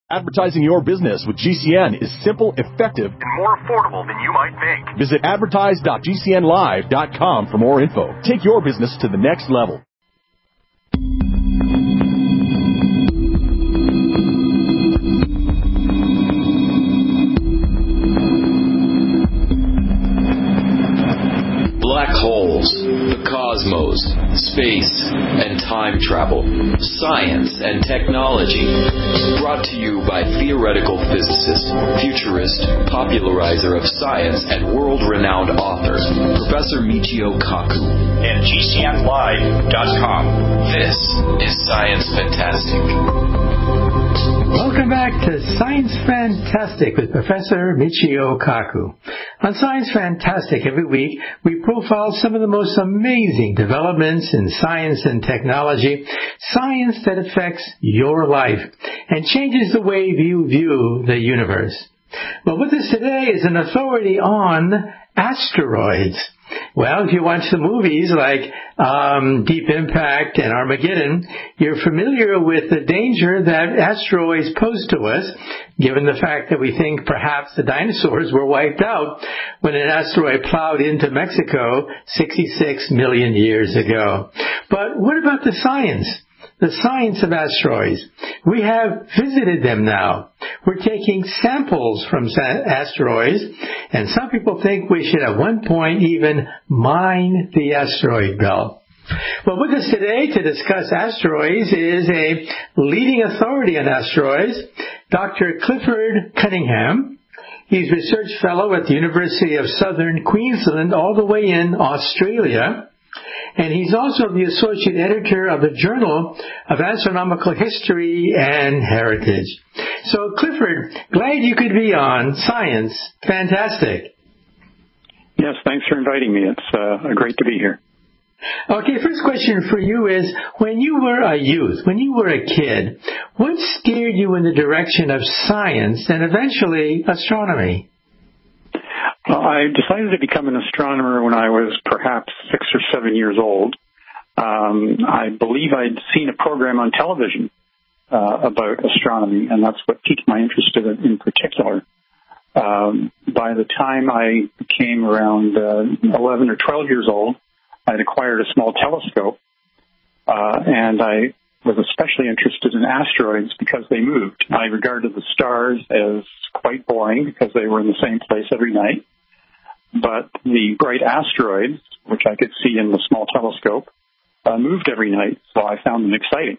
Advertising your business with GCN is simple, effective, and more affordable than you might think. Visit advertise.gcnlive.com for more info. Take your business to the next level. Black holes, the cosmos, space, and time travel, science and technology. Brought to you by theoretical physicist, futurist, popularizer of science, and world-renowned author, Professor Michio Kaku. And GCNlive.com. This is Science Fantastic. Welcome back to Science Fantastic with Professor Michio Kaku. On Science Fantastic, every week we profile some of the most amazing developments in science and technology, science that affects your life and changes the way you view the universe. Well, with us today is an authority on asteroids. Well, if you watch the movies like Deep Impact and Armageddon, you're familiar with the danger that asteroids pose to us, given the fact that we think perhaps the dinosaurs were wiped out when an asteroid plowed into Mexico 66 million years ago. But what about the science? The science of asteroids. We have visited them now. We're taking samples from asteroids, and some people think we should at one point even mine the asteroid belt. Well, with us today to discuss asteroids is a leading authority on asteroids, Dr. Clifford Cunningham. He's research fellow at the University of Southern Queensland, all the way in Australia. And he's also the associate editor of the Journal of Astronomical History and Heritage. So, Clifford, glad you could be on Science Fantastic. Yes, thanks for inviting me. It's great to be here. Okay, first question for you is, when you were a youth, when you were a kid, what steered you in the direction of science and eventually astronomy? Well, I decided to become an astronomer when I was perhaps 6 or 7 years old. I believe I'd seen a program on television about astronomy, and that's what piqued my interest in particular. By the time I became around 11 or 12 years old, I'd acquired a small telescope, and I was especially interested in asteroids because they moved. I regarded the stars as quite boring because they were in the same place every night. But the bright asteroids, which I could see in the small telescope, moved every night, so I found them exciting.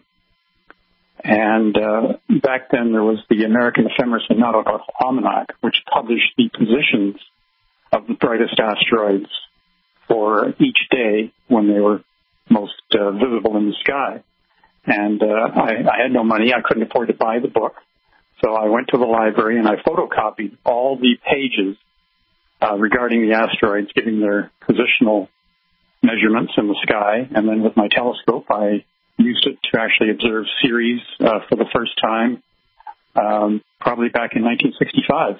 And back then there was the American Ephemeris and Nautical Almanac, which published the positions of the brightest asteroids for each day when they were most visible in the sky. And I had no money. I couldn't afford to buy the book. So I went to the library and I photocopied all the pages regarding the asteroids, giving their positional measurements in the sky. And then with my telescope, I used it to actually observe Ceres for the first time, probably back in 1965.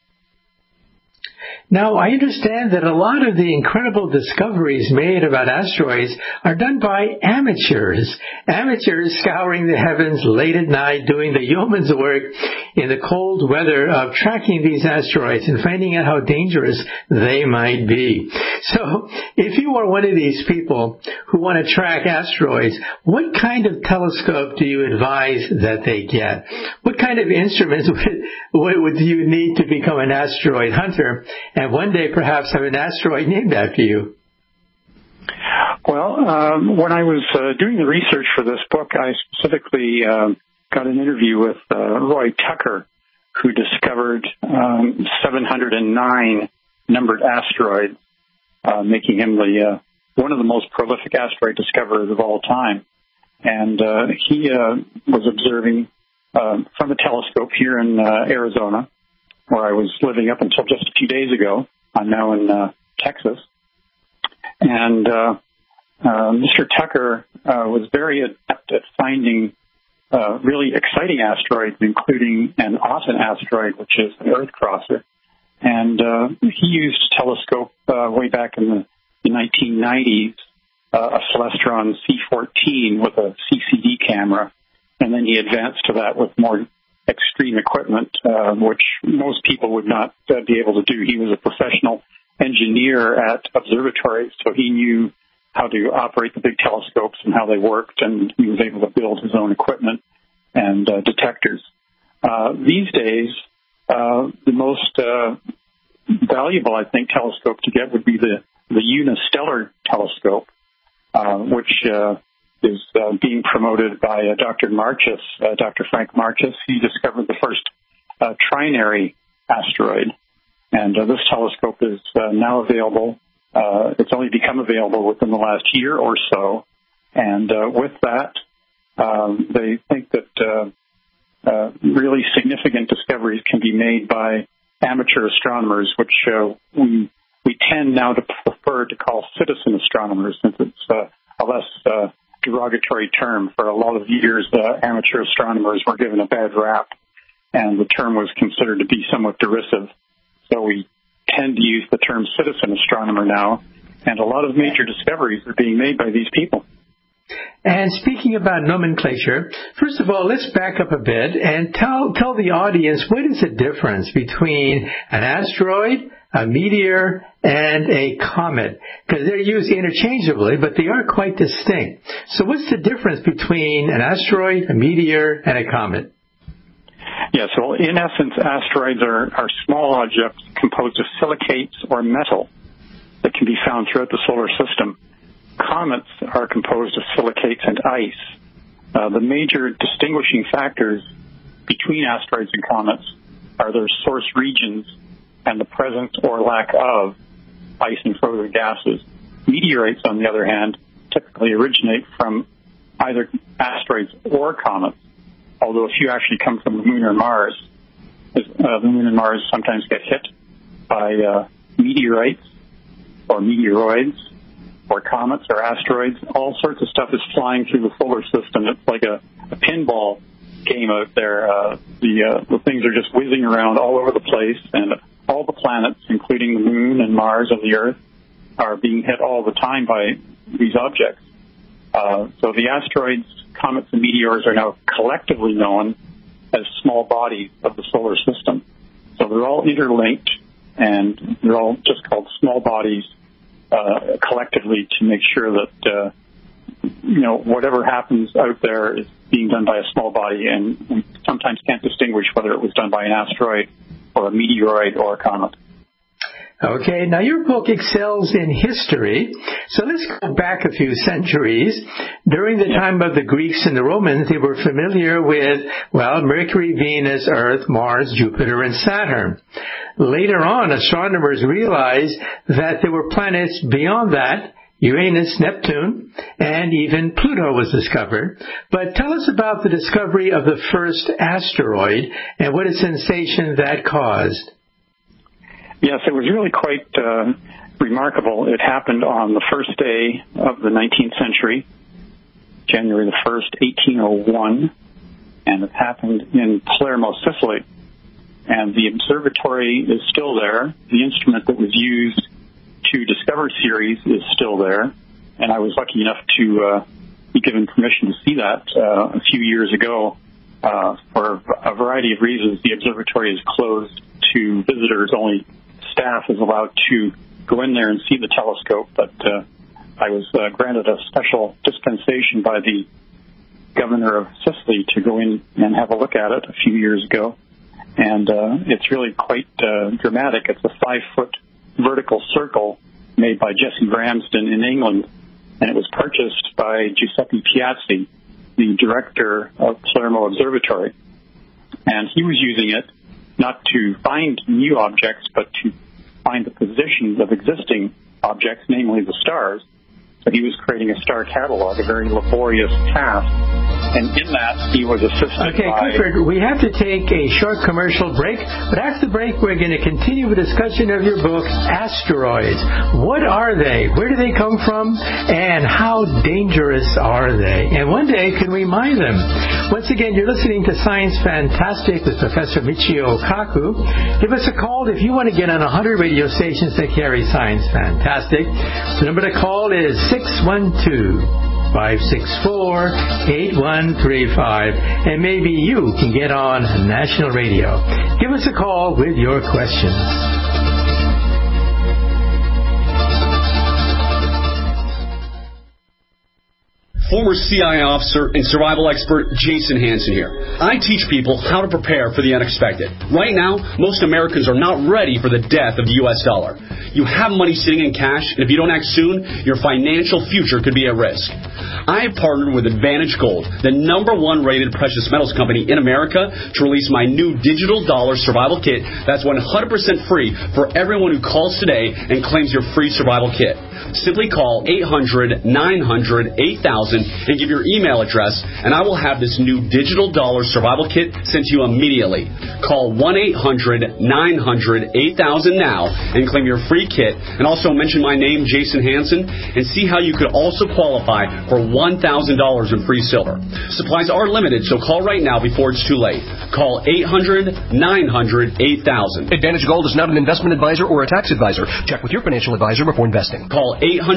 Now, I understand that a lot of the incredible discoveries made about asteroids are done by amateurs. Amateurs scouring the heavens late at night, doing the yeoman's work in the cold weather of tracking these asteroids and finding out how dangerous they might be. So, if you are one of these people who want to track asteroids, what kind of telescope do you advise that they get? What kind of instruments would you need to become an asteroid hunter? And one day perhaps have an asteroid named after you? Well, when I was doing the research for this book, I specifically got an interview with Roy Tucker, who discovered 709 numbered asteroids, making him one of the most prolific asteroid discoverers of all time. And he was observing from a telescope here in Arizona, where I was living up until just a few days ago. I'm now in Texas. And Mr. Tucker was very adept at finding really exciting asteroids, including an Auton asteroid, which is an Earth crosser. And he used a telescope way back in the 1990s, a Celestron C14 with a CCD camera. And then he advanced to that with more extreme equipment, which most people would not be able to do. He was a professional engineer at observatories, so he knew how to operate the big telescopes and how they worked, and he was able to build his own equipment and detectors. These days, the most valuable, I think, telescope to get would be the Unistellar telescope, which is being promoted by Dr. Marchus, Dr. Frank Marchus. He discovered the first trinary asteroid, and this telescope is now available. It's only become available within the last year or so, and with that, they think that really significant discoveries can be made by amateur astronomers, which we tend now to prefer to call citizen astronomers, since it's a less derogatory term. For a lot of years, amateur astronomers were given a bad rap, and the term was considered to be somewhat derisive. So we tend to use the term citizen astronomer now, and a lot of major discoveries are being made by these people. And speaking about nomenclature, first of all, let's back up a bit and tell the audience what is the difference between an asteroid, a meteor, and a comet, because they're used interchangeably, but they are quite distinct. So what's the difference between an asteroid, a meteor, and a comet? Yes, well, in essence, asteroids are small objects composed of silicates or metal that can be found throughout the solar system. Comets are composed of silicates and ice. The major distinguishing factors between asteroids and comets are their source regions and the presence or lack of ice and frozen gases. Meteorites, on the other hand, typically originate from either asteroids or comets, although a few actually come from the Moon or Mars. The Moon and Mars sometimes get hit by meteorites or meteoroids or comets or asteroids. All sorts of stuff is flying through the solar system. It's like a pinball game out there. The things are just whizzing around all over the place, and all the planets, including the Moon and Mars and the Earth, are being hit all the time by these objects. So the asteroids, comets, and meteors are now collectively known as small bodies of the solar system. So they're all interlinked, and they're all just called small bodies collectively to make sure that whatever happens out there is being done by a small body, and we sometimes can't distinguish whether it was done by an asteroid or a meteoroid or a comet. Okay, now your book excels in history, so let's go back a few centuries. During the time of the Greeks and the Romans, they were familiar with, Mercury, Venus, Earth, Mars, Jupiter, and Saturn. Later on, astronomers realized that there were planets beyond that. Uranus, Neptune, and even Pluto was discovered. But tell us about the discovery of the first asteroid and what a sensation that caused. Yes, it was really quite remarkable. It happened on the first day of the 19th century, January the 1st, 1801, and it happened in Palermo, Sicily. And the observatory is still there. The instrument that was used to discover Ceres is still there, and I was lucky enough to be given permission to see that a few years ago. For a variety of reasons, the observatory is closed to visitors. Only staff is allowed to go in there and see the telescope, but I was granted a special dispensation by the governor of Sicily to go in and have a look at it a few years ago, and it's really quite dramatic. It's a 5-foot vertical circle made by Jesse Ramsden in England, and it was purchased by Giuseppe Piazzi, the director of Palermo Observatory. And he was using it not to find new objects, but to find the positions of existing objects, namely the stars. So he was creating a star catalog, a very laborious task. And in that, he was assisted by... Okay, Clifford, we have to take a short commercial break, but after the break, we're going to continue the discussion of your book, Asteroids. What are they? Where do they come from? And how dangerous are they? And one day, can we mine them? Once again, you're listening to Science Fantastic with Professor Michio Kaku. Give us a call if you want to get on 100 radio stations that carry Science Fantastic. The number to call is 612 564-8135, and maybe you can get on national radio. Give us a call with your questions. Former CIA officer and survival expert Jason Hansen here. I teach people how to prepare for the unexpected. Right now, most Americans are not ready for the death of the U.S. dollar. You have money sitting in cash, and if you don't act soon, your financial future could be at risk. I have partnered with Advantage Gold, the #1 rated precious metals company in America, to release my new digital dollar survival kit that's 100% free for everyone who calls today and claims your free survival kit. Simply call 800-900-8000 and give your email address, and I will have this new digital dollar survival kit sent to you immediately. Call 1-800-900-8000 now and claim your free kit, and also mention my name, Jason Hansen, and see how you could also qualify for $1,000 in free silver. Supplies are limited, so call right now before it's too late. Call 800-900-8000. Advantage Gold is not an investment advisor or a tax advisor. Check with your financial advisor before investing. Call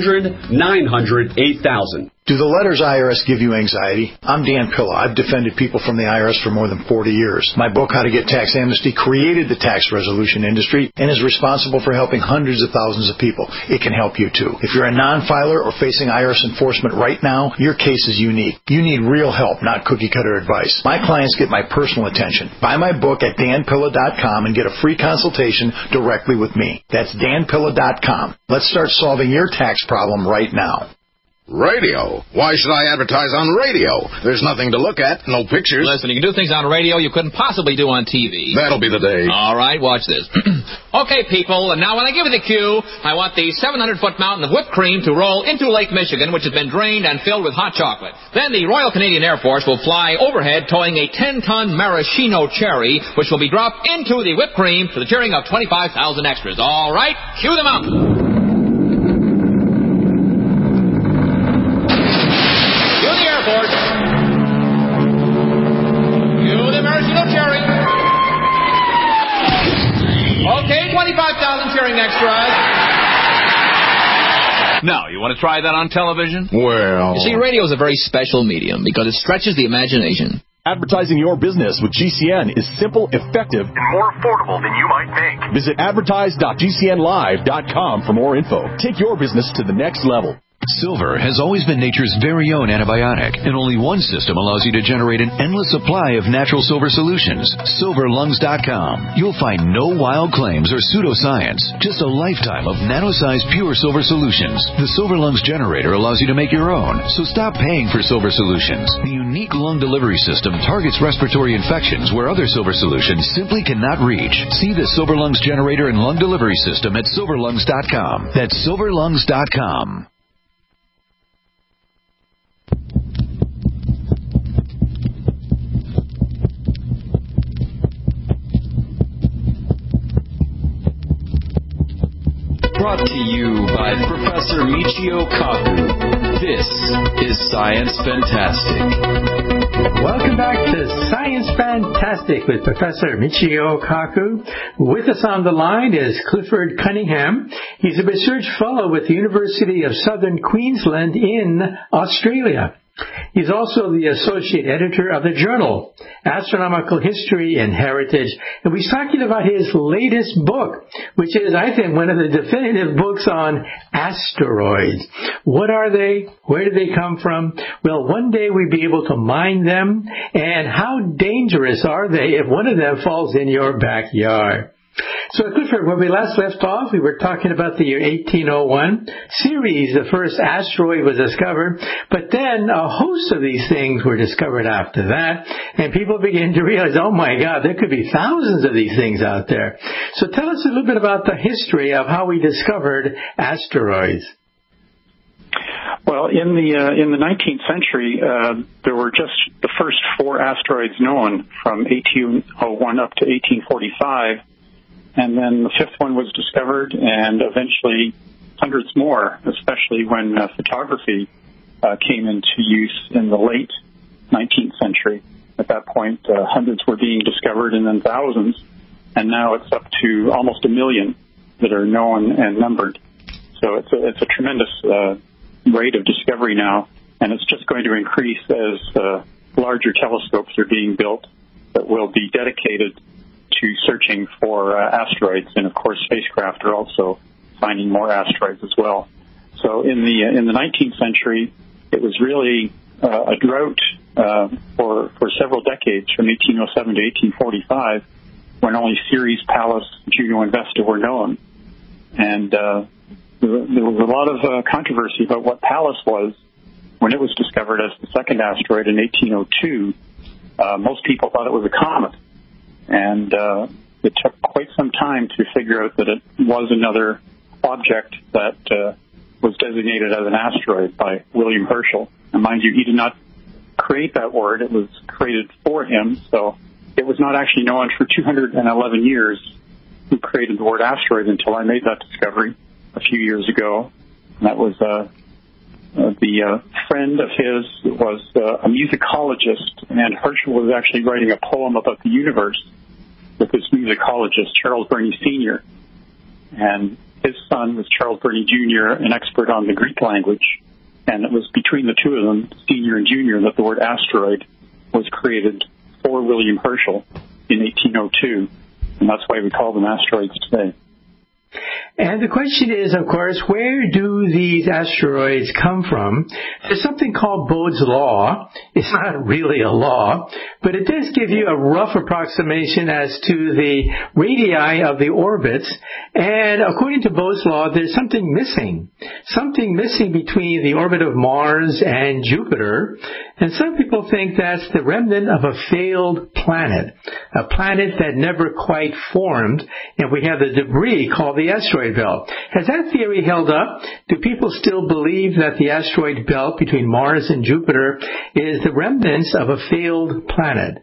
800-900-8000. Do the letters IRS give you anxiety? I'm Dan Pilla. I've defended people from the IRS for more than 40 years. My book, How to Get Tax Amnesty, created the tax resolution industry and is responsible for helping hundreds of thousands of people. It can help you, too. If you're a non-filer or facing IRS enforcement right now, your case is unique. You need real help, not cookie-cutter advice. My clients get my personal attention. Buy my book at danpilla.com and get a free consultation directly with me. That's danpilla.com. Let's start solving your tax problem right now. Radio? Why should I advertise on radio? There's nothing to look at, no pictures. Listen, you can do things on radio you couldn't possibly do on TV. That'll be the day. All right, watch this. Okay, people, and now when I give you the cue, I want the 700-foot mountain of whipped cream to roll into Lake Michigan, which has been drained and filled with hot chocolate. Then the Royal Canadian Air Force will fly overhead towing a 10-ton maraschino cherry, which will be dropped into the whipped cream to the cheering of 25,000 extras. All right, cue the mountain. Okay, 25,000 cheering extras. Now, you want to try that on television? Well... You see, radio is a very special medium because it stretches the imagination. Advertising your business with GCN is simple, effective, and more affordable than you might think. Visit advertise.gcnlive.com for more info. Take your business to the next level. Silver has always been nature's very own antibiotic, and only one system allows you to generate an endless supply of natural silver solutions. SilverLungs.com. You'll find no wild claims or pseudoscience, just a lifetime of nano-sized pure silver solutions. The Silver Lungs generator allows you to make your own, so stop paying for silver solutions. The unique lung delivery system targets respiratory infections where other silver solutions simply cannot reach. See the Silver Lungs generator and lung delivery system at SilverLungs.com. That's SilverLungs.com. Brought to you by Professor Michio Kaku. This is Science Fantastic. Welcome back to Science Fantastic with Professor Michio Kaku. With us on the line is Clifford Cunningham. He's a research fellow with the University of Southern Queensland in Australia. He's also the associate editor of the journal Astronomical History and Heritage, and we're talking about his latest book, which is, I think, one of the definitive books on asteroids. What are they? Where do they come from? Will one day we be able to mine them? And how dangerous are they if one of them falls in your backyard? So, Clifford, when we last left off, we were talking about the year 1801. Ceres, the first asteroid, was discovered, but then a host of these things were discovered after that, and people began to realize, oh my God, there could be thousands of these things out there. So tell us a little bit about the history of how we discovered asteroids. Well, in the 19th century, there were just the first 4 asteroids known from 1801 up to 1845. And then the 5th one was discovered, and eventually hundreds more, especially when photography came into use in the late 19th century. At that point, hundreds were being discovered, and then thousands, and now it's up to almost 1 million that are known and numbered. So it's a tremendous rate of discovery now. And it's just going to increase as larger telescopes are being built that will be dedicated to searching for asteroids. And, of course, spacecraft are also finding more asteroids as well. So in the 19th century, it was really a drought for several decades, from 1807 to 1845, when only Ceres, Pallas, Juno, and Vesta were known. And there was a lot of controversy about what Pallas was when it was discovered as the second asteroid in 1802. Most people thought it was a comet. And it took quite some time to figure out that it was another object that was designated as an asteroid by William Herschel. And mind you, he did not create that word. It was created for him. So it was not actually known for 211 years who created the word asteroid until I made that discovery a few years ago. And that was the friend of his was a musicologist, and Herschel was actually writing a poem about the universe with this musicologist, Charles Burney Sr. And his son was Charles Burney Jr., an expert on the Greek language. And it was between the two of them, Senior and Junior, that the word asteroid was created for William Herschel in 1802. And that's why we call them asteroids today. And the question is, of course, where do these asteroids come from? There's something called Bode's Law. It's not really a law, but it does give you a rough approximation as to the radii of the orbits. And according to Bode's Law, there's something missing between the orbit of Mars and Jupiter. And some people think that's the remnant of a failed planet, a planet that never quite formed, and we have the debris called the asteroid belt. Has that theory held up? Do people still believe that the asteroid belt between Mars and Jupiter is the remnants of a failed planet?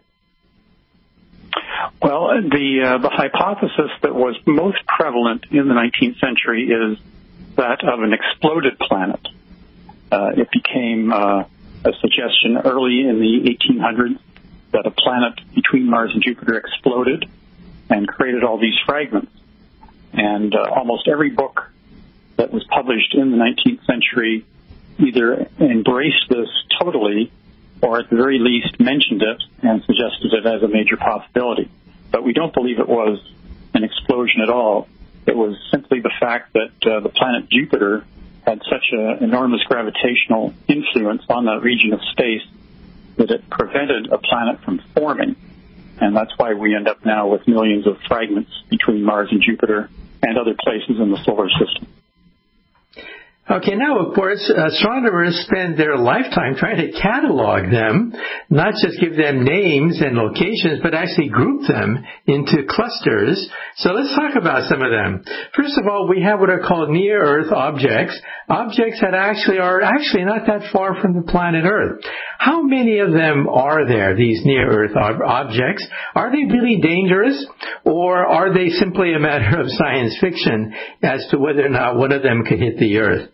Well, the hypothesis that was most prevalent in the 19th century is that of an exploded planet. It became a suggestion early in the 1800s that a planet between Mars and Jupiter exploded and created all these fragments. And almost every book that was published in the 19th century either embraced this totally or at the very least mentioned it and suggested it as a major possibility. But we don't believe it was an explosion at all. It was simply the fact that the planet Jupiter had such an enormous gravitational influence on that region of space that it prevented a planet from forming. And that's why we end up now with millions of fragments between Mars and Jupiter and other places in the solar system. Okay, now, of course, astronomers spend their lifetime trying to catalog them, not just give them names and locations, but actually group them into clusters. So let's talk about some of them. First of all, we have what are called near-Earth objects that are not that far from the planet Earth. How many of them are there, these near-Earth objects? Are they really dangerous, or are they simply a matter of science fiction as to whether or not one of them could hit the Earth?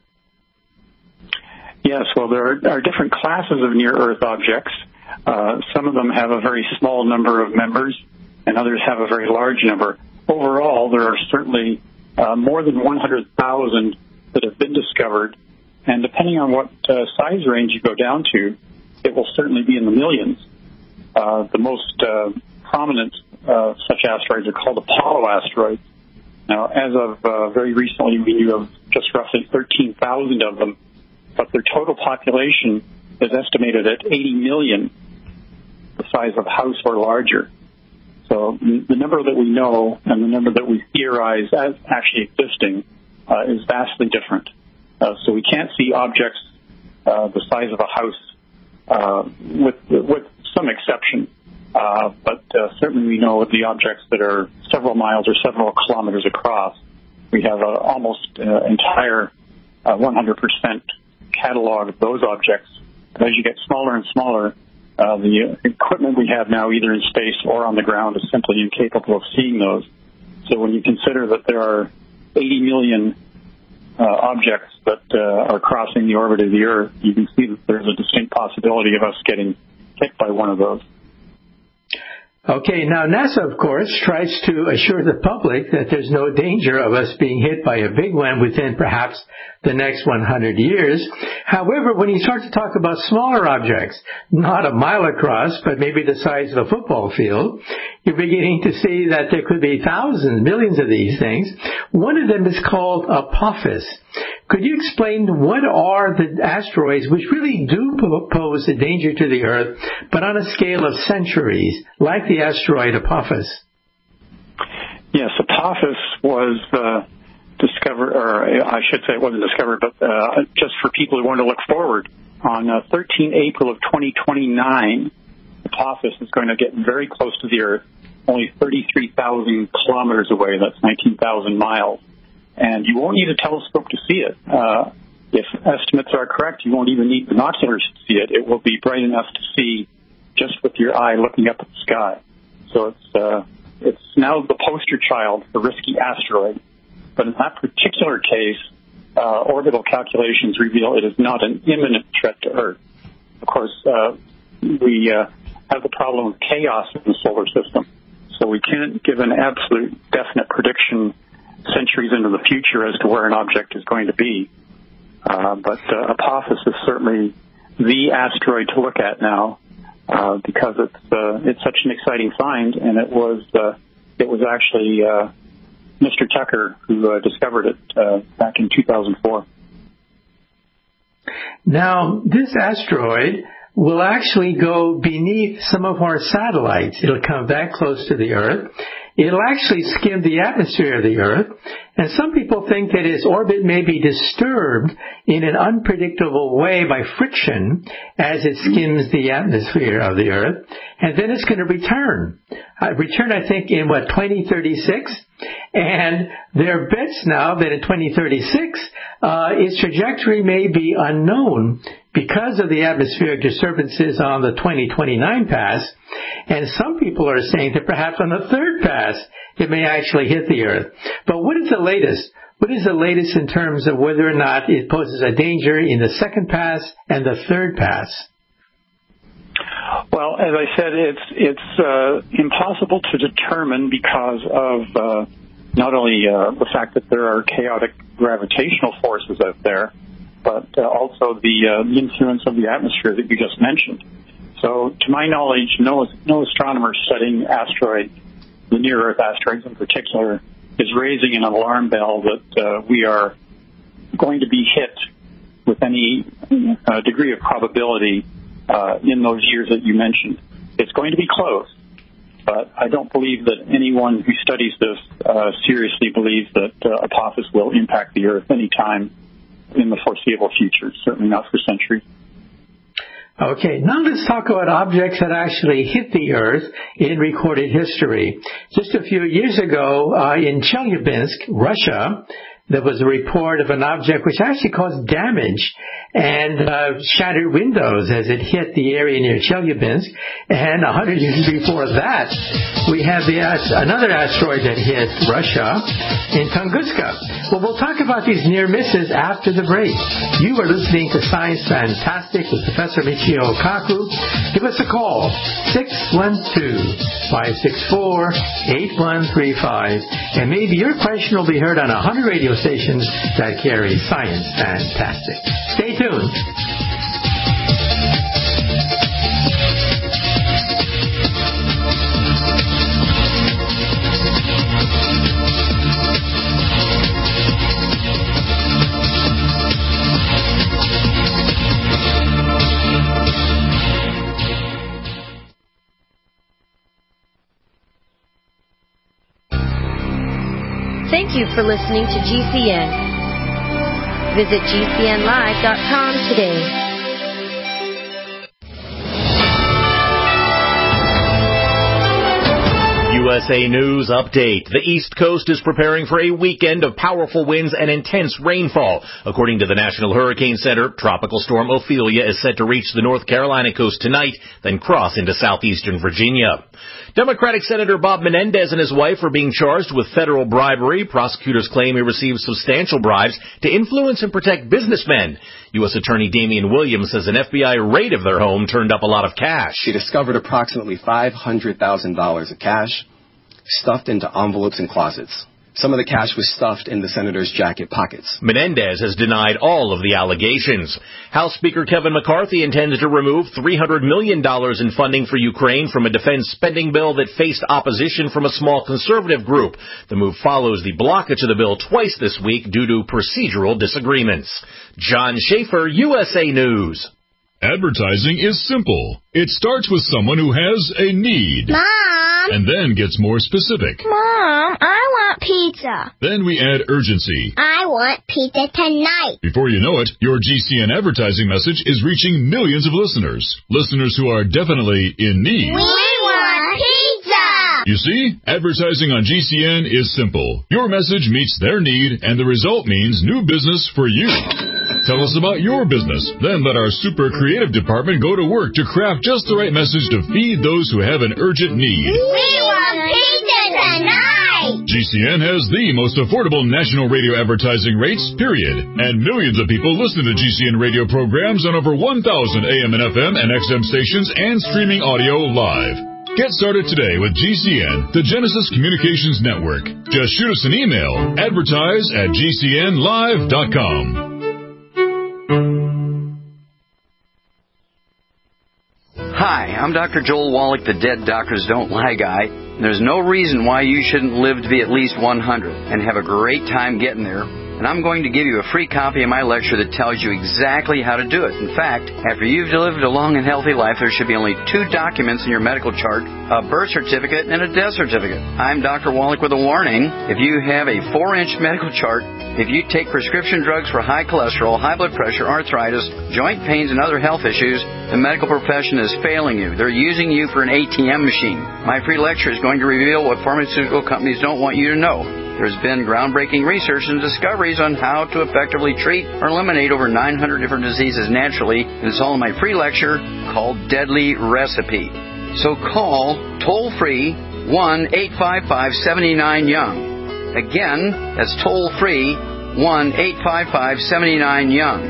Yes, well, there are different classes of near-Earth objects. Some of them have a very small number of members, and others have a very large number. Overall, there are certainly more than 100,000 that have been discovered, and depending on what size range you go down to, it will certainly be in the millions. The most prominent such asteroids are called Apollo asteroids. Now, as of very recently, we knew of just roughly 13,000 of them, but their total population is estimated at 80 million, the size of a house or larger. So the number that we know and the number that we theorize as actually existing is vastly different. So we can't see objects the size of a house with some exception. But certainly we know the objects that are several miles or several kilometers across. We have almost entire 100% catalog of those objects. But as you get smaller and smaller, the equipment we have now, either in space or on the ground, is simply incapable of seeing those. So when you consider that there are 80 million objects that are crossing the orbit of the Earth, you can see that there's a distinct possibility of us getting hit by one of those. Okay, now NASA, of course, tries to assure the public that there's no danger of us being hit by a big one within perhaps the next 100 years. However, when you start to talk about smaller objects, not a mile across, but maybe the size of a football field, you're beginning to see that there could be thousands, millions of these things. One of them is called Apophis. Could you explain what are the asteroids which really do pose a danger to the Earth, but on a scale of centuries, like the asteroid Apophis? Yes, Apophis was discovered, or I should say it wasn't discovered, but just for people who want to look forward, on 13 April of 2029, Apophis is going to get very close to the Earth, only 33,000 kilometers away. That's 19,000 miles. And you won't need a telescope to see it. If estimates are correct, you won't even need binoculars to see it. It will be bright enough to see just with your eye looking up at the sky. So it's now the poster child for risky asteroid. But in that particular case, orbital calculations reveal it is not an imminent threat to Earth. Of course, we have the problem of chaos in the solar system. So we can't give an absolute definite prediction centuries into the future as to where an object is going to be. But Apophis is certainly the asteroid to look at now because it's such an exciting find, and it was actually Mr. Tucker who discovered it back in 2004. Now, this asteroid will actually go beneath some of our satellites. It'll come that close to the Earth. It'll actually skim the atmosphere of the Earth, and some people think that its orbit may be disturbed in an unpredictable way by friction as it skims the atmosphere of the Earth, and then it's going to return. I think, in 2036? And there are bets now that in 2036, its trajectory may be unknown because of the atmospheric disturbances on the 2029 pass. And some people are saying that perhaps on the third pass, it may actually hit the Earth. But what is the latest? What is the latest in terms of whether or not it poses a danger in the second pass and the third pass? Well, as I said, it's impossible to determine because of not only the fact that there are chaotic gravitational forces out there, but also the influence of the atmosphere that you just mentioned. So, to my knowledge, no astronomer studying asteroids, the near-Earth asteroids in particular, is raising an alarm bell that we are going to be hit with any degree of probability in those years that you mentioned. It's going to be close, but I don't believe that anyone who studies this seriously believes that Apophis will impact the Earth any time in the foreseeable future, certainly not for centuries. Okay, now let's talk about objects that actually hit the Earth in recorded history. Just a few years ago, in Chelyabinsk, Russia, there was a report of an object which actually caused damage and shattered windows as it hit the area near Chelyabinsk. And 100 years before that, we have another asteroid that hit Russia in Tunguska. Well, we'll talk about these near misses after the break. You are listening to Science Fantastic with Professor Michio Kaku. Give us a call, 612-564-8135, and maybe your question will be heard on 100 radio stations that carry Science Fantastic. Stay tuned. Thank you for listening to GCN. Visit GCNlive.com today. USA News Update. The East Coast is preparing for a weekend of powerful winds and intense rainfall. According to the National Hurricane Center, Tropical Storm Ophelia is set to reach the North Carolina coast tonight, then cross into southeastern Virginia. Democratic Senator Bob Menendez and his wife are being charged with federal bribery. Prosecutors claim he received substantial bribes to influence and protect businessmen. U.S. Attorney Damian Williams says an FBI raid of their home turned up a lot of cash. She discovered approximately $500,000 of cash stuffed into envelopes and closets. Some of the cash was stuffed in the senator's jacket pockets. Menendez has denied all of the allegations. House Speaker Kevin McCarthy intends to remove $300 million in funding for Ukraine from a defense spending bill that faced opposition from a small conservative group. The move follows the blockage of the bill twice this week due to procedural disagreements. John Schaefer, USA News. Advertising is simple. It starts with someone who has a need. Mom! And then gets more specific. Mom, I want pizza. Then we add urgency. I want pizza tonight. Before you know it, your GCN advertising message is reaching millions of listeners. Listeners who are definitely in need. We want pizza! You see, advertising on GCN is simple. Your message meets their need, and the result means new business for you. Tell us about your business. Then let our super creative department go to work to craft just the right message to feed those who have an urgent need. We want pizza tonight! GCN has the most affordable national radio advertising rates, period. And millions of people listen to GCN radio programs on over 1,000 AM and FM and XM stations and streaming audio live. Get started today with GCN, the Genesis Communications Network. Just shoot us an email, advertise@gcnlive.com. Hi, I'm Dr. Joel Wallach, the Dead Doctors Don't Lie guy. There's no reason why you shouldn't live to be at least 100 and have a great time getting there. And I'm going to give you a free copy of my lecture that tells you exactly how to do it. In fact, after you've lived a long and healthy life, there should be only 2 documents in your medical chart, a birth certificate and a death certificate. I'm Dr. Wallach with a warning. If you have a 4-inch medical chart, if you take prescription drugs for high cholesterol, high blood pressure, arthritis, joint pains, and other health issues, the medical profession is failing you. They're using you for an ATM machine. My free lecture is going to reveal what pharmaceutical companies don't want you to know. There's been groundbreaking research and discoveries on how to effectively treat or eliminate over 900 different diseases naturally, and it's all in my free lecture called Deadly Recipe. So call toll-free 1-855-79-YOUNG. Again, that's toll-free 1-855-79-YOUNG.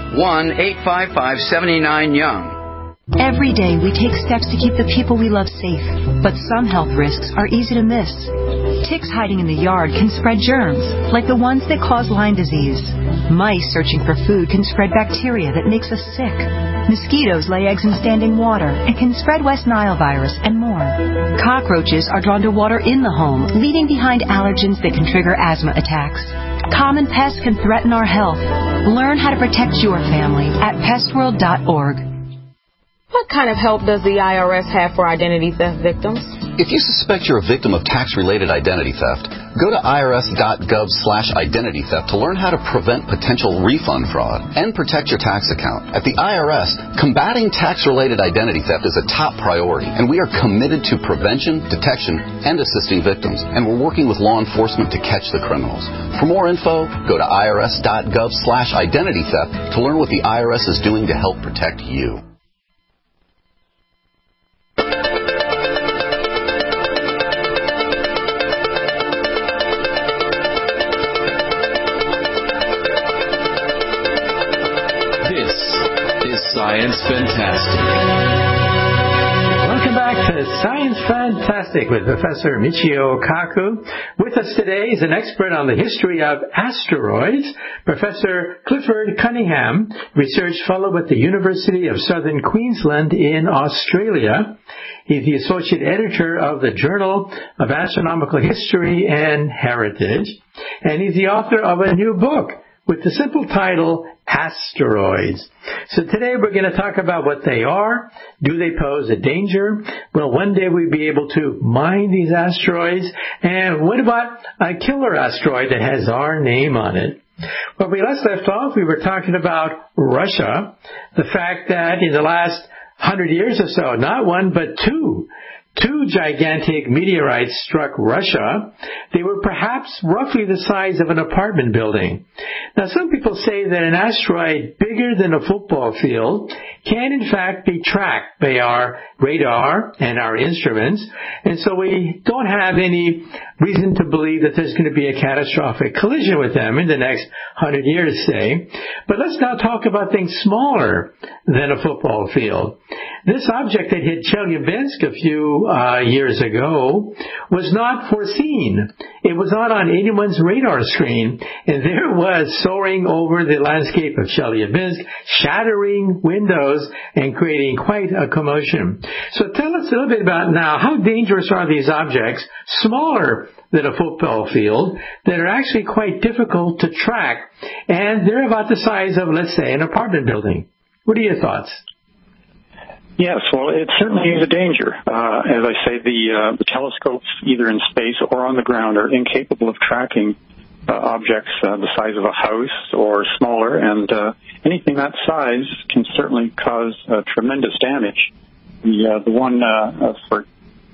1-855-79-YOUNG. Every day we take steps to keep the people we love safe, but some health risks are easy to miss. Ticks hiding in the yard can spread germs, like the ones that cause Lyme disease. Mice searching for food can spread bacteria that makes us sick. Mosquitoes lay eggs in standing water and can spread West Nile virus and more. Cockroaches are drawn to water in the home, leaving behind allergens that can trigger asthma attacks. Common pests can threaten our health. Learn how to protect your family at pestworld.org. What kind of help does the IRS have for identity theft victims? If you suspect you're a victim of tax-related identity theft, go to irs.gov/identity theft to learn how to prevent potential refund fraud and protect your tax account. At the IRS, combating tax-related identity theft is a top priority, and we are committed to prevention, detection, and assisting victims, and we're working with law enforcement to catch the criminals. For more info, go to irs.gov/identity theft to learn what the IRS is doing to help protect you. Science Fantastic. Welcome back to Science Fantastic with Professor Michio Kaku. With us today is an expert on the history of asteroids, Professor Clifford Cunningham, Research Fellow at the University of Southern Queensland in Australia. He's the Associate Editor of the Journal of Astronomical History and Heritage, and he's the author of a new book with the simple title, Asteroids. So today we're going to talk about what they are. Do they pose a danger? Will one day we be able to mine these asteroids? And what about a killer asteroid that has our name on it? When we last left off, we were talking about Russia, the fact that in the last 100 years or so, not one but two 2 gigantic meteorites struck Russia. They were perhaps roughly the size of an apartment building. Now, some people say that an asteroid bigger than a football field can in fact be tracked by our radar and our instruments, and so we don't have any reason to believe that there's going to be a catastrophic collision with them in the next 100 years, say. But let's now talk about things smaller than a football field. This object that hit Chelyabinsk a few years ago was not foreseen. It was not on anyone's radar screen, and there it was soaring over the landscape of Chelyabinsk, shattering windows and creating quite a commotion. So tell us a little bit about now, how dangerous are these objects, smaller than a football field, that are actually quite difficult to track, and they're about the size of, let's say, an apartment building. What are your thoughts? Yes, well, it certainly is a danger. As I say, the telescopes, either in space or on the ground, are incapable of tracking objects the size of a house or smaller, and anything that size can certainly cause tremendous damage. The one for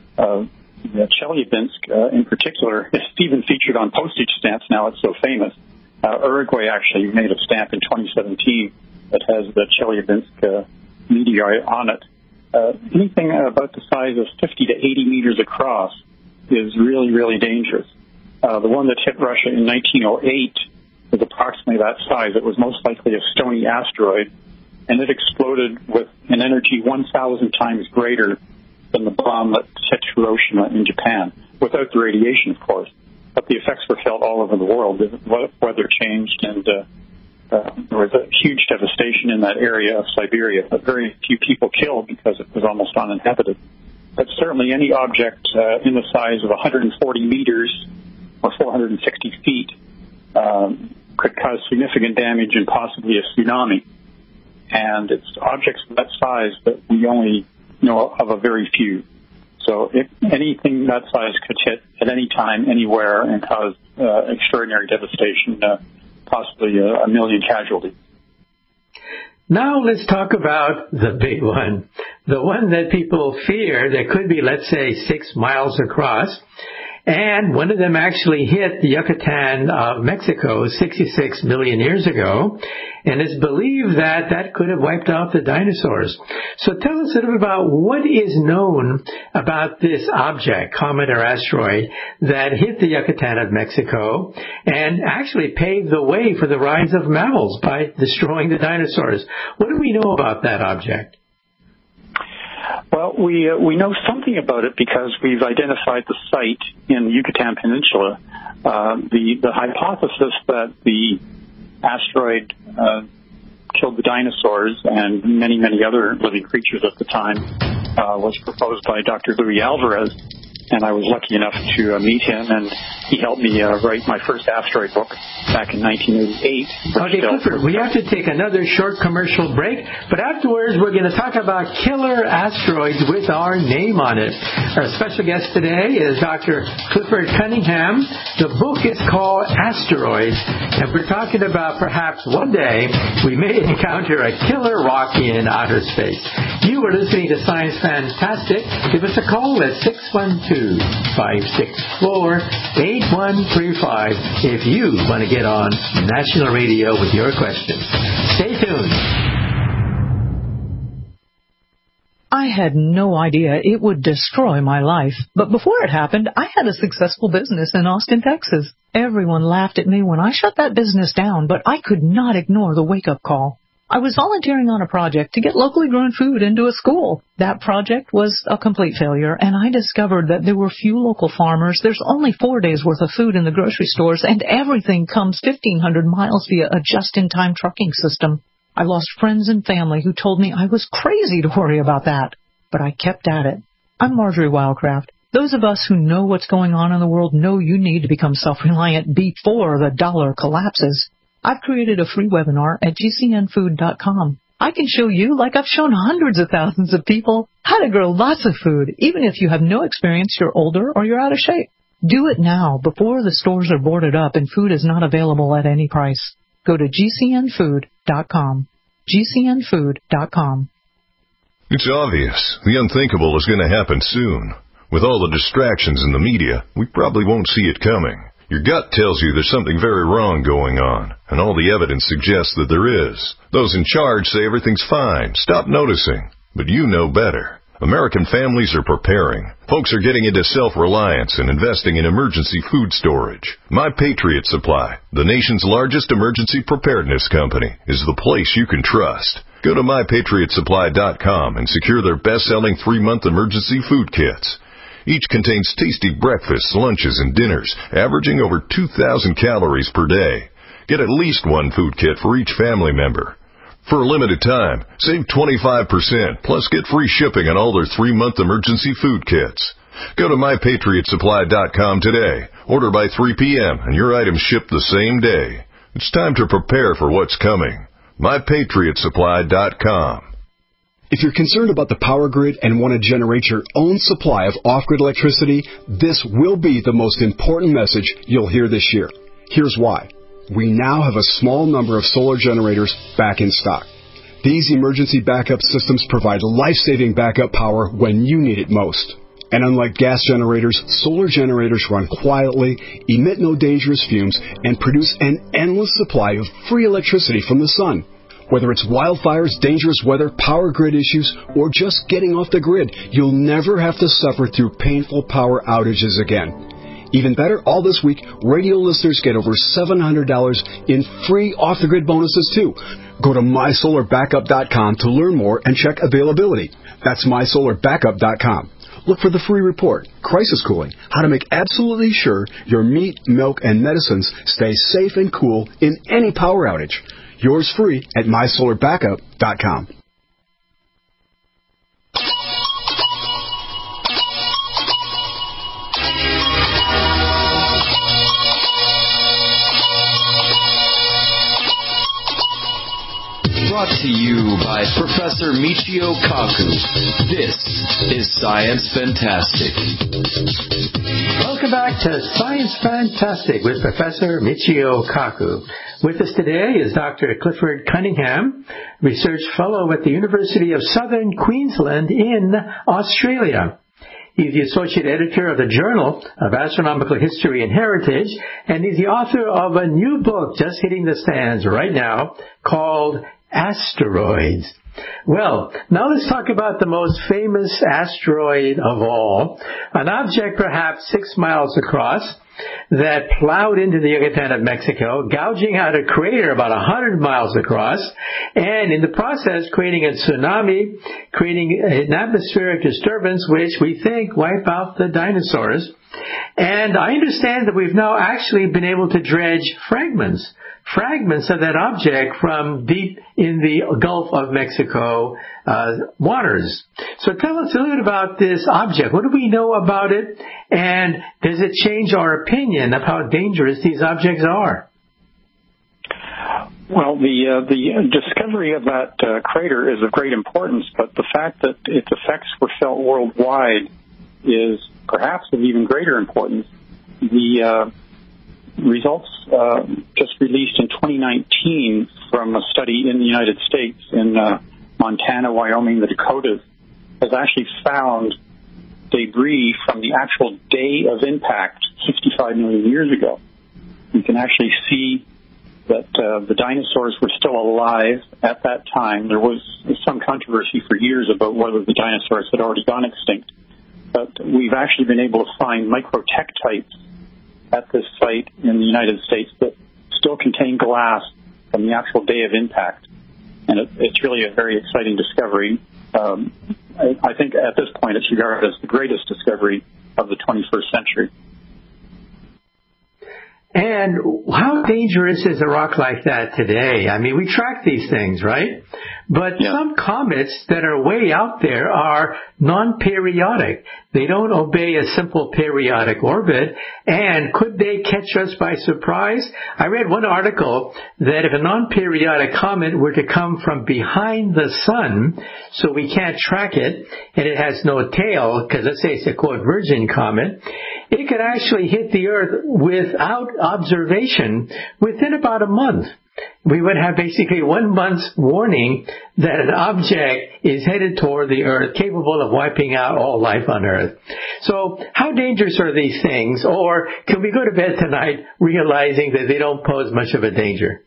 Chelyabinsk in particular is even featured on postage stamps now. It's so famous. Uruguay actually made a stamp in 2017 that has the Chelyabinsk meteorite on it. Anything about the size of 50 to 80 meters across is really, really dangerous. The one that hit Russia in 1908 was approximately that size. It was most likely a stony asteroid, and it exploded with an energy 1,000 times greater than the bomb that hit Hiroshima in Japan, without the radiation, of course. But the effects were felt all over the world. The weather changed, and there was a huge devastation in that area of Siberia, but very few people killed because it was almost uninhabited. But certainly any object in the size of 140 meters or 460 feet could cause significant damage and possibly a tsunami. And it's objects of that size that we only know of a very few. So if anything that size could hit at any time, anywhere, and cause extraordinary devastation, possibly a million casualties. Now let's talk about the big one, the one that people fear that could be, let's say, 6 miles across. And one of them actually hit the Yucatan of Mexico 66 million years ago, and it's believed that that could have wiped out the dinosaurs. So tell us a little bit about what is known about this object, comet or asteroid, that hit the Yucatan of Mexico and actually paved the way for the rise of mammals by destroying the dinosaurs. What do we know about that object? Well, we know something about it because we've identified the site in the Yucatan Peninsula. The hypothesis that the asteroid killed the dinosaurs and many, many other living creatures at the time was proposed by Dr. Luis Alvarez, and I was lucky enough to meet him, and he helped me write my first asteroid book back in 1988. Okay, Clifford, we have to take another short commercial break, but afterwards we're going to talk about killer asteroids with our name on it. Our special guest today is Dr. Clifford Cunningham. The book is called Asteroids, and we're talking about perhaps one day we may encounter a killer rock in outer space. You are listening to Science Fantastic. Give us a call at 612-564-8135 if you want to get on national radio with your questions. Stay tuned. I had no idea it would destroy my life. But before it happened, I had a successful business in Austin, Texas. Everyone laughed at me when I shut that business down, but I could not ignore the wake-up call. I was volunteering on a project to get locally grown food into a school. That project was a complete failure, and I discovered that there were few local farmers. There's only 4 days' worth of food in the grocery stores, and everything comes 1,500 miles via a just-in-time trucking system. I lost friends and family who told me I was crazy to worry about that. But I kept at it. I'm Marjorie Wildcraft. Those of us who know what's going on in the world know you need to become self-reliant before the dollar collapses. I've created a free webinar at gcnfood.com. I can show you, like I've shown hundreds of thousands of people, how to grow lots of food, even if you have no experience, you're older, or you're out of shape. Do it now, before the stores are boarded up and food is not available at any price. Go to gcnfood.com. gcnfood.com. It's obvious. The unthinkable is going to happen soon. With all the distractions in the media, we probably won't see it coming. Your gut tells you there's something very wrong going on, and all the evidence suggests that there is. Those in charge say everything's fine. Stop noticing. But you know better. American families are preparing. Folks are getting into self-reliance and investing in emergency food storage. My Patriot Supply, the nation's largest emergency preparedness company, is the place you can trust. Go to MyPatriotSupply.com and secure their best-selling 3-month emergency food kits. Each contains tasty breakfasts, lunches, and dinners, averaging over 2,000 calories per day. Get at least one food kit for each family member. For a limited time, save 25%, plus get free shipping on all their 3-month emergency food kits. Go to MyPatriotSupply.com today. Order by 3 p.m. and your items ship the same day. It's time to prepare for what's coming. MyPatriotSupply.com. If you're concerned about the power grid and want to generate your own supply of off-grid electricity, this will be the most important message you'll hear this year. Here's why. We now have a small number of solar generators back in stock. These emergency backup systems provide life-saving backup power when you need it most. And unlike gas generators, solar generators run quietly, emit no dangerous fumes, and produce an endless supply of free electricity from the sun. Whether it's wildfires, dangerous weather, power grid issues, or just getting off the grid, you'll never have to suffer through painful power outages again. Even better, all this week, radio listeners get over $700 in free off-the-grid bonuses, too. Go to MySolarBackup.com to learn more and check availability. That's MySolarBackup.com. Look for the free report, Crisis Cooling, how to make absolutely sure your meat, milk, and medicines stay safe and cool in any power outage. Yours free at MySolarBackup.com. Brought to you by Professor Michio Kaku. This is Science Fantastic. Welcome back to Science Fantastic with Professor Michio Kaku. With us today is Dr. Clifford Cunningham, Research Fellow at the University of Southern Queensland in Australia. He's the Associate Editor of the Journal of Astronomical History and Heritage, and he's the author of a new book just hitting the stands right now called Asteroids. Well, now let's talk about the most famous asteroid of all, an object perhaps 6 miles across that plowed into the Yucatan of Mexico, gouging out a crater about 100 miles across, and in the process creating a tsunami, creating an atmospheric disturbance which we think wiped out the dinosaurs. And I understand that we've now actually been able to dredge fragments of that object from deep in the Gulf of Mexico waters. So tell us a little bit about this object. What do we know about it? And does it change our opinion of how dangerous these objects are? Well, the discovery of that crater is of great importance, but the fact that its effects were felt worldwide is perhaps of even greater importance. The results just released in 2019 from a study in the United States in Montana, Wyoming, the Dakotas, has actually found debris from the actual day of impact 65 million years ago. You can actually see that the dinosaurs were still alive at that time. There was some controversy for years about whether the dinosaurs had already gone extinct. But we've actually been able to find microtektites at this site in the United States that still contain glass from the actual day of impact. And it's really a very exciting discovery. I think at this point it's regarded as the greatest discovery of the 21st century. And how dangerous is a rock like that today? I mean, we track these things, right? But some comets that are way out there are non-periodic. They don't obey a simple periodic orbit. And could they catch us by surprise? I read one article that if a non-periodic comet were to come from behind the sun, so we can't track it, and it has no tail, because let's say it's a, quote, virgin comet, it could actually hit the Earth without observation within about a month. we would have basically 1 month's warning that an object is headed toward the Earth, capable of wiping out all life on Earth. So how dangerous are these things? Or can we go to bed tonight realizing that they don't pose much of a danger?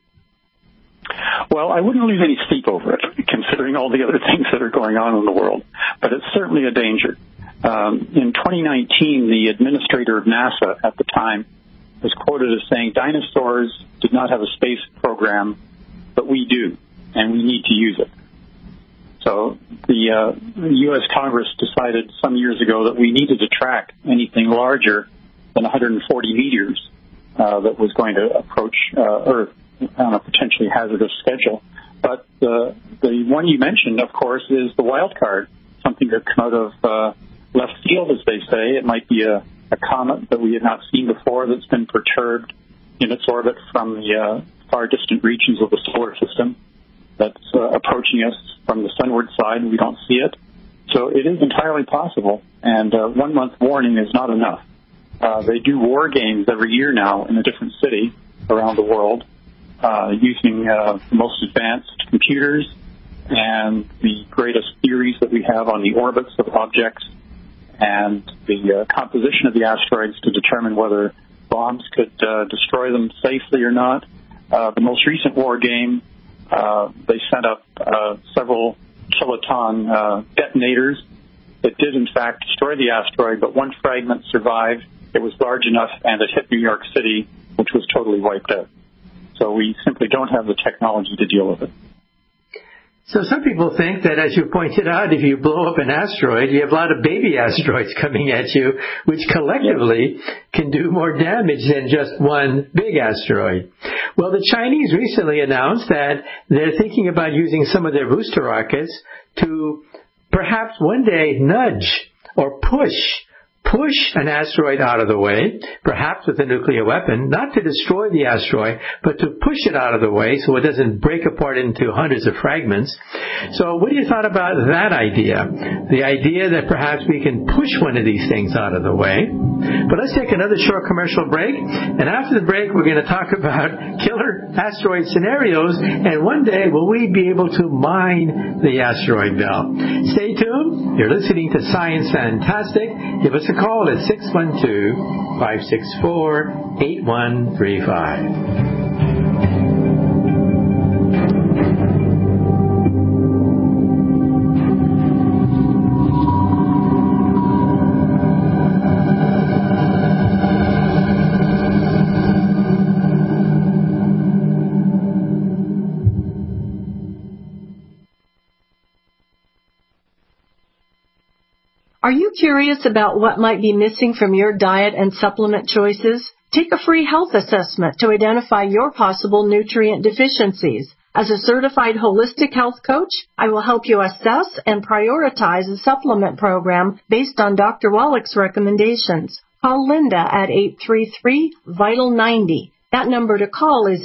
Well, I wouldn't lose any sleep over it, considering all the other things that are going on in the world. But it's certainly a danger. In 2019, the administrator of NASA at the time was quoted as saying, dinosaurs did not have a space program, but we do, and we need to use it. So the U.S. Congress decided some years ago that we needed to track anything larger than 140 meters that was going to approach Earth on a potentially hazardous schedule. But the one you mentioned, of course, is the wild card, something that come out of left field, as they say. It might be a comet that we have not seen before that's been perturbed in its orbit from the far distant regions of the solar system that's approaching us from the sunward side, and we don't see it. So it is entirely possible, and 1 month warning is not enough. They do war games every year now in a different city around the world using the most advanced computers and the greatest theories that we have on the orbits of objects and the composition of the asteroids to determine whether bombs could destroy them safely or not. The most recent war game, they sent up several kiloton detonators that did, in fact, destroy the asteroid, but one fragment survived. It was large enough, and it hit New York City, which was totally wiped out. So we simply don't have the technology to deal with it. So some people think that, as you pointed out, if you blow up an asteroid, you have a lot of baby asteroids coming at you, which collectively can do more damage than just one big asteroid. Well, the Chinese recently announced that they're thinking about using some of their booster rockets to perhaps one day nudge or push an asteroid out of the way, perhaps with a nuclear weapon, not to destroy the asteroid, but to push it out of the way so it doesn't break apart into hundreds of fragments. So what do you thought about that idea? The idea that perhaps we can push one of these things out of the way. But let's take another short commercial break, and after the break we're going to talk about killer asteroid scenarios, and one day will we be able to mine the asteroid belt. Stay tuned. You're listening to Science Fantastic. Give us a call at 612-564-8135. Are you curious about what might be missing from your diet and supplement choices? Take a free health assessment to identify your possible nutrient deficiencies. As a certified holistic health coach, I will help you assess and prioritize a supplement program based on Dr. Wallach's recommendations. Call Linda at 833-VITAL-90. That number to call is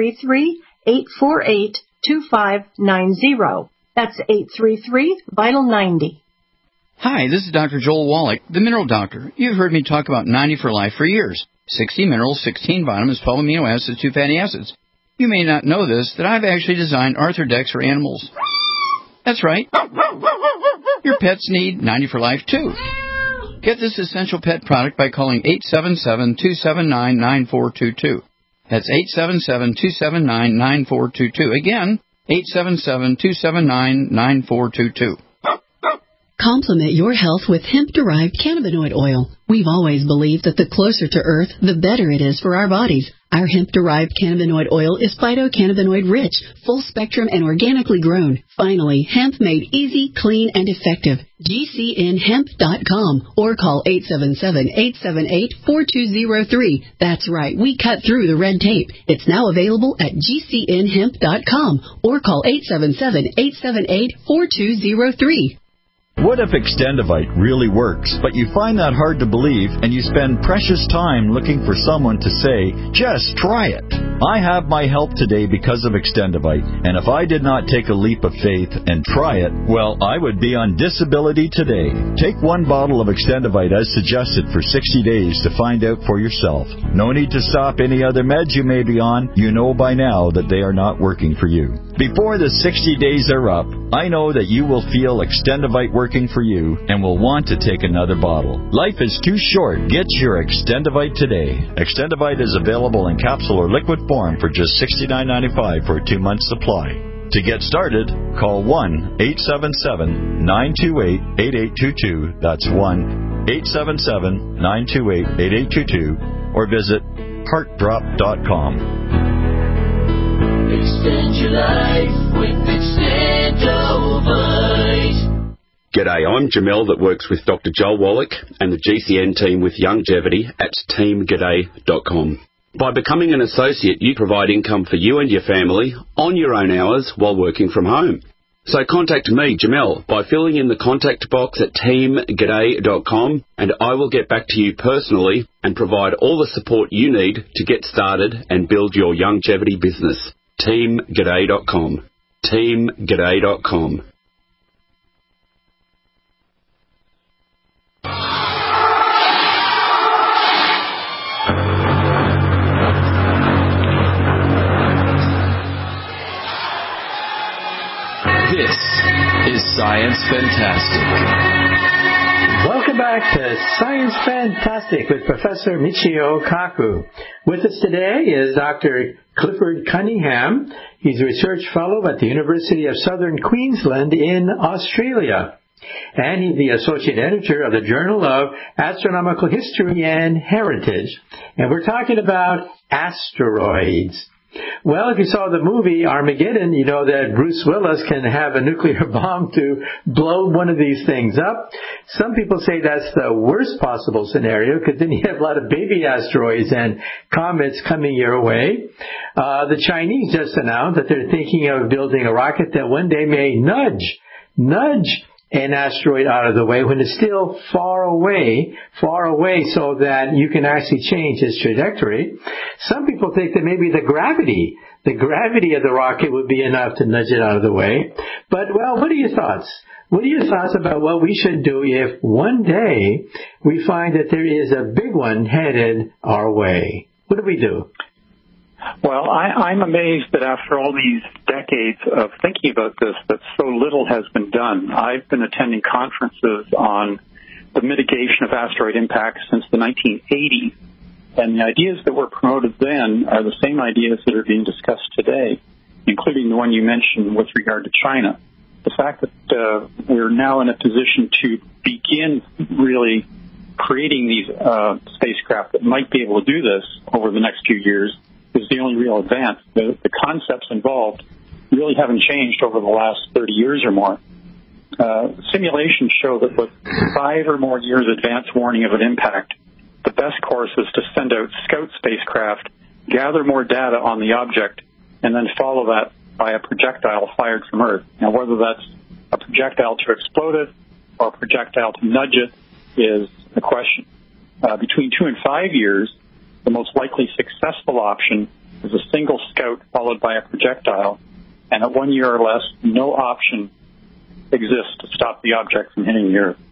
833-848-2590. That's 833-VITAL-90. Hi, this is Dr. Joel Wallach, the Mineral Doctor. You've heard me talk about 90 for Life for years. 60 minerals, 16 vitamins, 12 amino acids, 2 fatty acids. You may not know this, that I've actually designed Arthrodex for animals. That's right. Your pets need 90 for Life, too. Get this essential pet product by calling 877-279-9422. That's 877-279-9422. Again, 877-279-9422. Complement your health with hemp-derived cannabinoid oil. We've always believed that the closer to Earth, the better it is for our bodies. Our hemp-derived cannabinoid oil is phytocannabinoid-rich, full-spectrum, and organically grown. Finally, hemp made easy, clean, and effective. GCNhemp.com or call 877-878-4203. That's right, we cut through the red tape. It's now available at GCNhemp.com or call 877-878-4203. What if Extendivite really works, but you find that hard to believe and you spend precious time looking for someone to say, just try it? I have my health today because of Extendivite, and if I did not take a leap of faith and try it, well, I would be on disability today. Take 1 bottle of Extendivite as suggested for 60 days to find out for yourself. No need to stop any other meds you may be on. You know by now that they are not working for you. Before the 60 days are up, I know that you will feel Extendivite working for you and will want to take another bottle. Life is too short. Get your Extendivite today. Extendivite is available in capsule or liquid form for just $69.95 for a 2-month supply. To get started, call 1-877-928-8822. That's 1-877-928-8822. Or visit heartdrop.com. Extend your life with Extendivite. G'day, I'm Jamel that works with Dr. Joel Wallach and the GCN team with Longevity at teamg'day.com. By becoming an associate, you provide income for you and your family on your own hours while working from home. So contact me, Jamel, by filling in the contact box at teamg'day.com, and I will get back to you personally and provide all the support you need to get started and build your longevity business. teamg'day.com. teamg'day.com. This is Science Fantastic. Welcome back to Science Fantastic with Professor Michio Kaku. With us today is Dr. Clifford Cunningham. He's a research fellow at the University of Southern Queensland in Australia. And he's the associate editor of the Journal of Astronomical History and Heritage. And we're talking about asteroids. Well, if you saw the movie Armageddon, you know that Bruce Willis can have a nuclear bomb to blow one of these things up. Some people say that's the worst possible scenario because then you have a lot of baby asteroids and comets coming your way. The Chinese just announced that they're thinking of building a rocket that one day may nudge an asteroid out of the way when it's still far away so that you can actually change its trajectory. Some people think that maybe the gravity of the rocket would be enough to nudge it out of the way. But, well, what are your thoughts? What are your thoughts about what we should do if one day we find that there is a big one headed our way? What do we do? Well, I'm amazed that after all these decades of thinking about this, that so little has been done. I've been attending conferences on the mitigation of asteroid impacts since the 1980s, and the ideas that were promoted then are the same ideas that are being discussed today, including the one you mentioned with regard to China. The fact that we're now in a position to begin really creating these spacecraft that might be able to do this over the next few years is the only real advance. The concepts involved really haven't changed over the last 30 years or more. Simulations show that with 5 or more years advance warning of an impact, the best course is to send out scout spacecraft, gather more data on the object, and then follow that by a projectile fired from Earth. Now, whether that's a projectile to explode it or a projectile to nudge it is the question. Between 2 and 5 years, the most likely successful option is a single scout followed by a projectile, and at 1 year or less, no option exists to stop the object from hitting the Earth.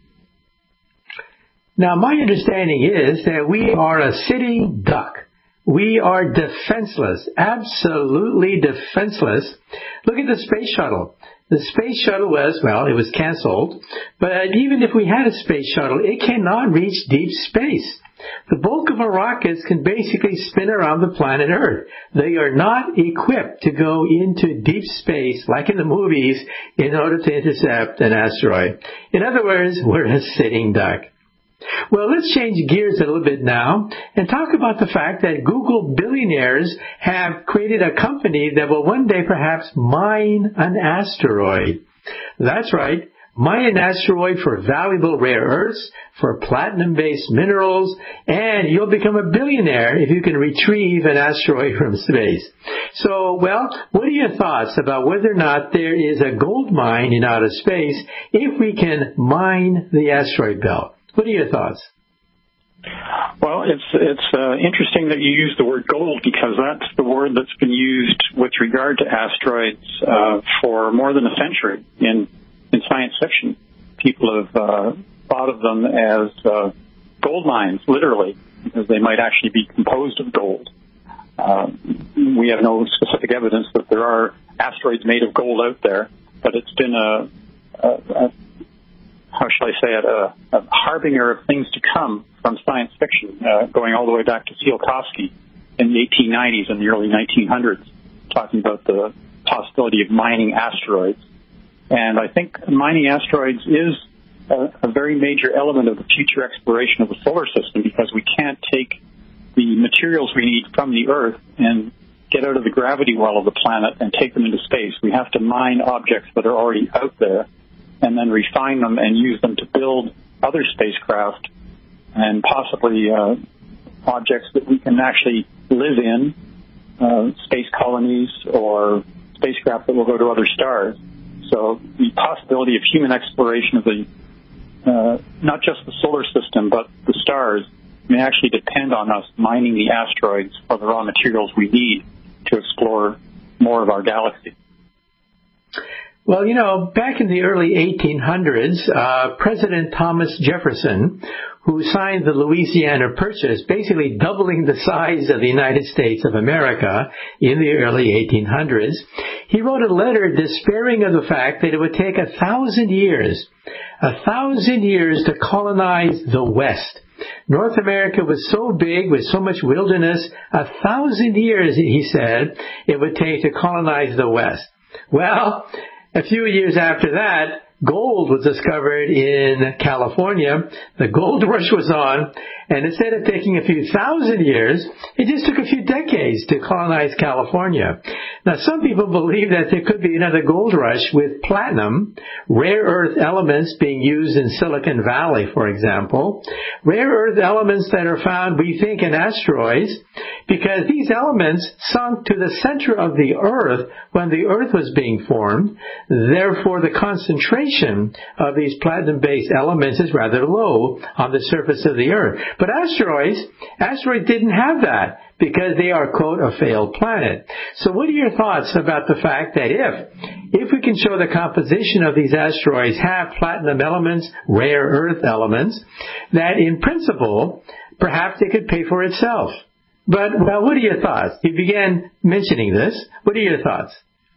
Now, my understanding is that we are a sitting duck. We are defenseless, absolutely defenseless. Look at the space shuttle. The space shuttle it was canceled, but even if we had a space shuttle, it cannot reach deep space. The bulk of our rockets can basically spin around the planet Earth. They are not equipped to go into deep space, like in the movies, in order to intercept an asteroid. In other words, we're a sitting duck. Well, let's change gears a little bit now and talk about the fact that Google billionaires have created a company that will one day perhaps mine an asteroid. That's right. Mine an asteroid for valuable rare earths, for platinum-based minerals, and you'll become a billionaire if you can retrieve an asteroid from space. So, well, what are your thoughts about whether or not there is a gold mine in outer space if we can mine the asteroid belt? What are your thoughts? Well, it's interesting that you use the word gold, because that's the word that's been used with regard to asteroids for more than a century in science fiction. People have thought of them as gold mines, literally, because they might actually be composed of gold. We have no specific evidence that there are asteroids made of gold out there, but it's been how shall I say it, a harbinger of things to come from science fiction, going all the way back to Tsiolkovsky in the 1890s and the early 1900s, talking about the possibility of mining asteroids. And I think mining asteroids is a very major element of the future exploration of the solar system, because we can't take the materials we need from the Earth and get out of the gravity well of the planet and take them into space. We have to mine objects that are already out there and then refine them and use them to build other spacecraft and possibly objects that we can actually live in, space colonies or spacecraft that will go to other stars. So the possibility of human exploration of the not just the solar system, but the stars may actually depend on us mining the asteroids for the raw materials we need to explore more of our galaxy. Well, back in the early 1800s, President Thomas Jefferson, who signed the Louisiana Purchase, basically doubling the size of the United States of America in the early 1800s, he wrote a letter despairing of the fact that it would take 1,000 years to colonize the West. North America was so big with so much wilderness, 1,000 years, he said, it would take to colonize the West. Well, a few years after that, gold was discovered in California. The gold rush was on, and instead of taking a few thousand years, it just took a few decades to colonize California. Now, some people believe that there could be another gold rush with platinum, rare earth elements being used in Silicon Valley, for example. Rare earth elements that are found, we think, in asteroids, because these elements sunk to the center of the Earth when the Earth was being formed. Therefore, the concentration of these platinum-based elements is rather low on the surface of the Earth. But asteroids didn't have that, because they are, quote, a failed planet. So what are your thoughts about the fact that if we can show the composition of these asteroids have platinum elements, rare earth elements, that in principle, perhaps it could pay for itself? But, well, what are your thoughts? You began mentioning this. What are your thoughts?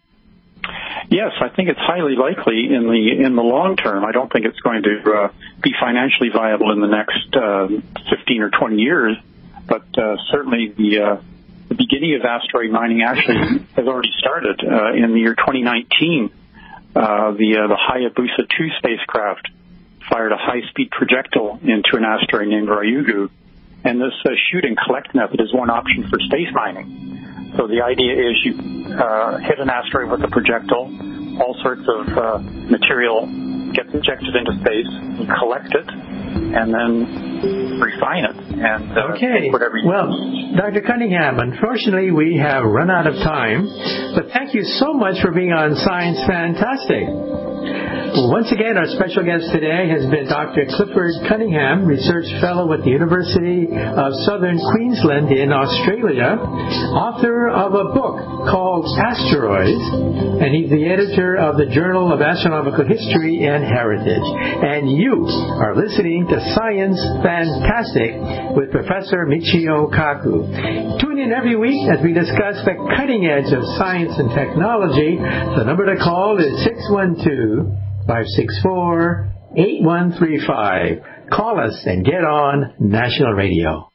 Yes, I think it's highly likely in the long term. I don't think it's going to be financially viable in the next 15 or 20 years, but certainly the beginning of asteroid mining actually has already started. In the year 2019, the Hayabusa 2 spacecraft fired a high-speed projectile into an asteroid named Ryugu, and this shoot and collect method is one option for space mining. So the idea is you hit an asteroid with a projectile, all sorts of material gets ejected into space, you collect it, and then refine it. And take whatever you need. Dr. Cunningham, unfortunately we have run out of time, but thank you so much for being on Science Fantastic. Once again, our special guest today has been Dr. Clifford Cunningham, Research Fellow at the University of Southern Queensland in Australia, author of a book called Asteroids, and he's the editor of the Journal of Astronomical History and Heritage. And you are listening to Science Fantastic with Professor Michio Kaku. Tune in every week as we discuss the cutting edge of science and technology. The number to call is 612-564-8135. Call us and get on National Radio.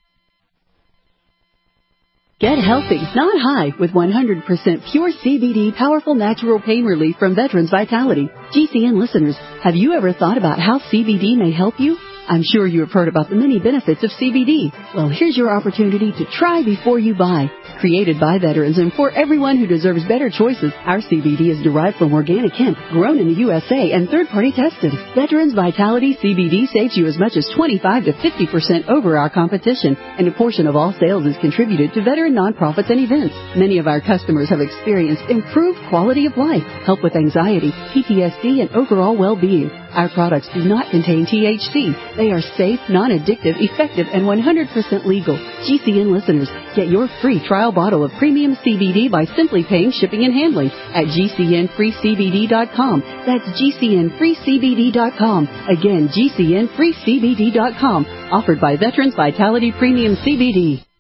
Get healthy, not high, with 100% pure CBD powerful natural pain relief from Veterans Vitality. GCN listeners, have you ever thought about how CBD may help you? I'm sure you have heard about the many benefits of CBD. Well, here's your opportunity to try before you buy. Created by veterans and for everyone who deserves better choices, our CBD is derived from organic hemp, grown in the USA and third-party tested. Veterans Vitality CBD saves you as much as 25 to 50% over our competition, and a portion of all sales is contributed to veteran nonprofits and events. Many of our customers have experienced improved quality of life, help with anxiety, PTSD, and overall well-being. Our products do not contain THC. They are safe, non-addictive, effective, and 100% legal. GCN listeners, get your free trial bottle of premium CBD by simply paying shipping and handling at GCNFreeCBD.com. That's GCNFreeCBD.com. Again, GCNFreeCBD.com. Offered by Veterans Vitality Premium CBD.